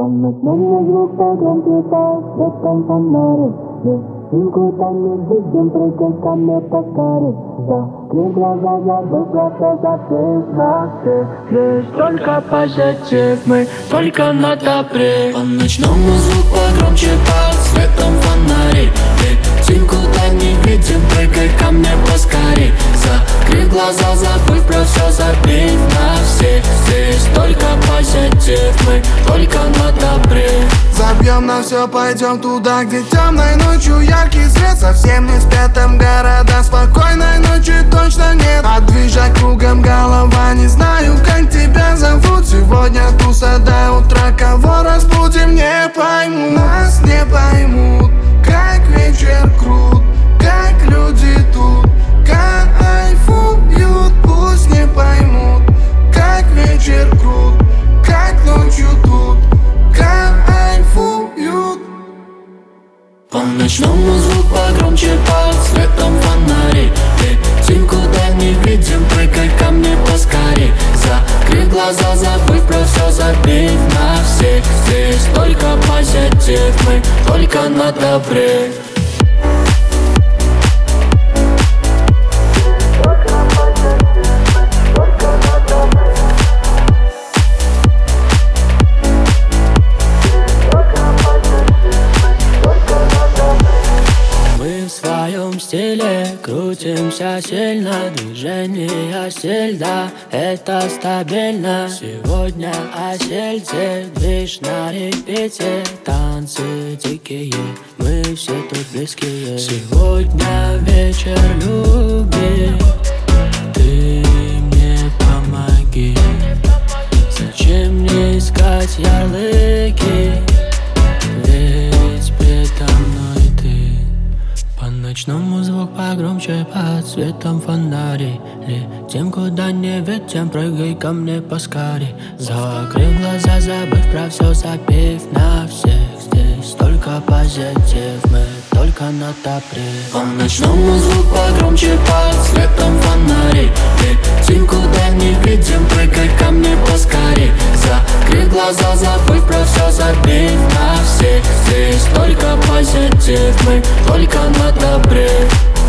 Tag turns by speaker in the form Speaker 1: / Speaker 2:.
Speaker 1: По ночному звук погромче, по светом фонарик. Никуда не видим, прыгай ко мне поскорей. Закрой глаза, забыв про все, закрыв на всех. Здесь только позитив, мы только на добре.
Speaker 2: По ночному звук погромче, под светом фонарей. Летим куда не видим, прыгай ко мне поскорей. Закрыв глаза, забыв про все, забив на всех. Здесь только позитив, мы только на добре.
Speaker 3: Забьем на все, пойдем туда, где темной ночью яркий свет. Совсем не спят там города, спокойной ночи точно нет. А движа кругом голова, не знаю, как тебя зовут. Сегодня туса до утра, кого разбудим, не пойму. Нас не поймут, как вечер крут, как люди тут кайфуют. Пусть не поймут, как вечер крут, как ночью тут кайфуют.
Speaker 2: По ночному звук погромче, под светом фонарей. Летим куда не видим, прыгай ко мне поскорей. Закрыв глаза, забыв про все, забив на всех. Здесь только позитив, мы только на добре. Мы в своем стиле крутимся сильно. Движение сельда, это стабильно. Сегодня о сельде, движ на репите. Танцы дикие, мы все тут близкие. Сегодня вечер любви, ты мне помоги. Зачем мне искать ярлыки, ведь предо мной ты. По ночному звук погромче, под светом фонарей. Летим куда не видим, прыгай ко мне поскорей. Закрыв глаза, забыв про все, забив на всех. Здесь только позитив, мы только на добре. По ночному звук погромче, под светом фонарей. Летим куда не видим, прыгай ко мне поскорей. Закрыв глаза, забыв про все, забив на всех. Здесь только позитив, мы только на добре.